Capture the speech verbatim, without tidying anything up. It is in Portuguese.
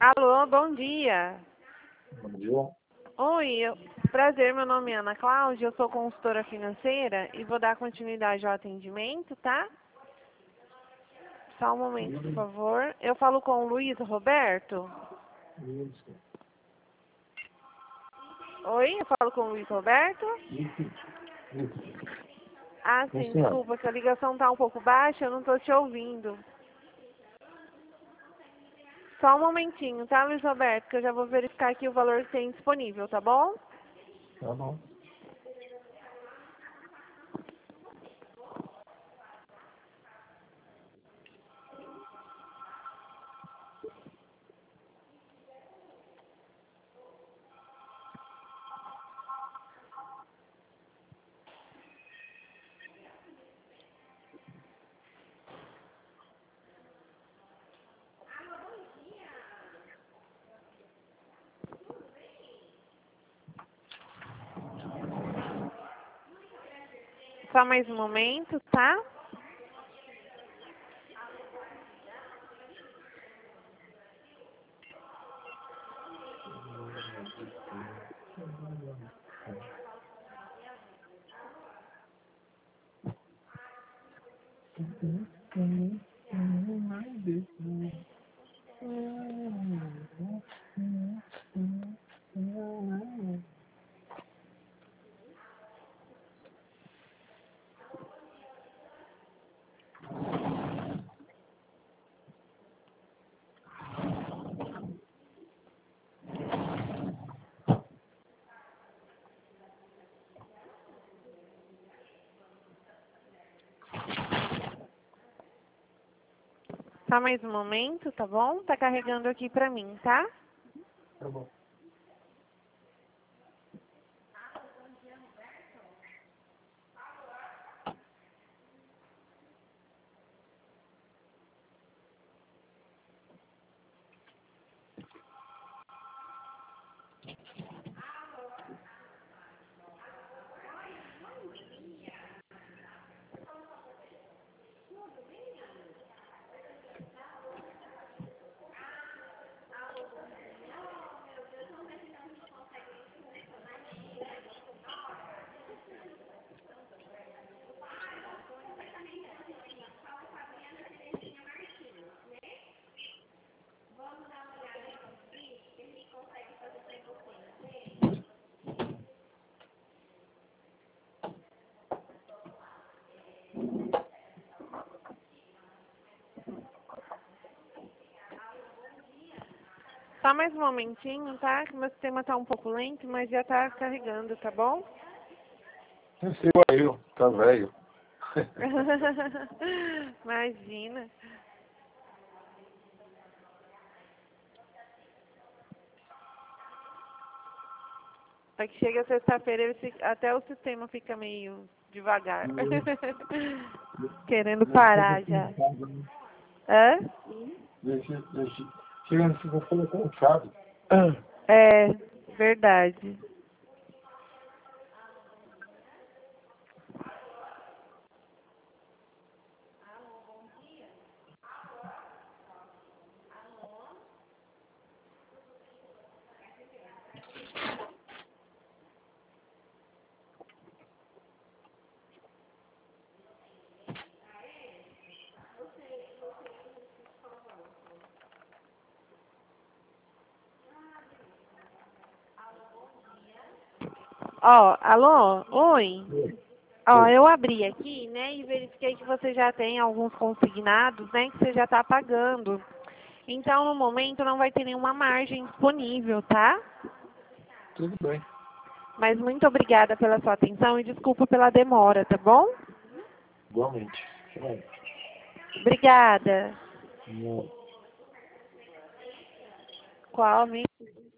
Alô, bom dia. Bom dia. Oi, eu- prazer, meu nome é Ana Cláudia, eu sou consultora financeira e vou dar continuidade ao atendimento, tá? Só um momento, por favor. Eu falo com o Luiz Roberto? Isso. Oi, eu falo com o Luiz Roberto? Isso. Isso. Ah, Sim, sim, senhora. desculpa, que a ligação tá um pouco baixa, eu não tô te ouvindo. Só um momentinho, tá, Luiz Roberto, que eu já vou verificar aqui o valor que tem disponível, tá bom? Tá bom. Só mais um momento, tá? Só mais um momento, tá bom? Tá carregando aqui pra mim, tá? Tá bom. Só mais um momentinho, tá? Que meu sistema tá um pouco lento, mas já tá carregando, tá bom? É seu aí, ó. Tá velho. Imagina. É que chega sexta-feira, ele fica- até o sistema fica meio devagar. Querendo parar já. Hã? Deixa, deixa. Chega no segunda-feira cansado. É, verdade. Ó, alô? Oi? Ó, eu abri aqui, né, e verifiquei que você já tem alguns consignados, né, que você já está pagando. Então, no momento, não vai ter nenhuma margem disponível, tá? Tudo bem. Mas muito obrigada pela sua atenção e desculpa pela demora, tá bom? Igualmente. Tchau. Obrigada. Não. Qual, hein?